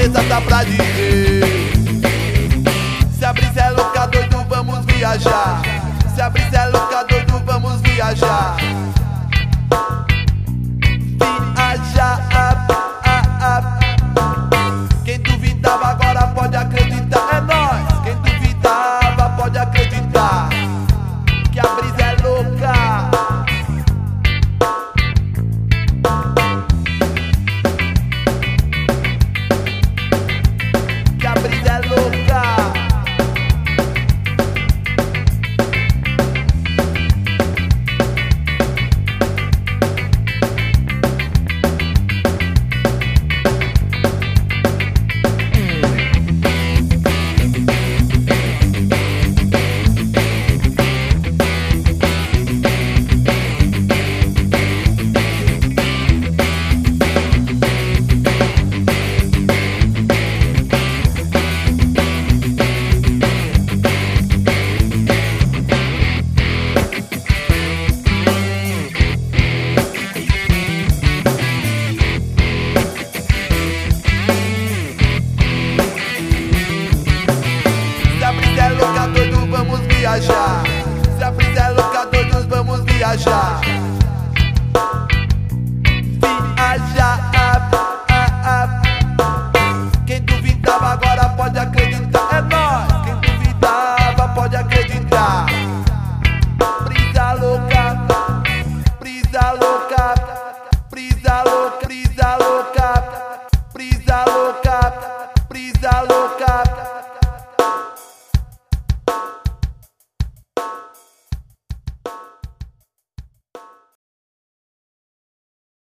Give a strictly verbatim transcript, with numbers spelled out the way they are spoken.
Vanessa tá pra dizer. Se a brisa é louca, doido, vamos viajar. Se a brisa é louca, doido, vamos viajar. Viajar, ah, ah, ah. Quem duvidava agora pode acreditar. É nóis. Quem duvidava pode acreditar que a brisa é louca. Que a brisa é louca. Viajar. Se a brisa é louca, doidos, vamos viajar. Viajar, ah, ah, ah. Quem duvidava agora pode acreditar. É nóis. Quem duvidava pode acreditar. Brisa louca, brisa louca, brisa louca, brisa louca, brisa louca, brisa louca.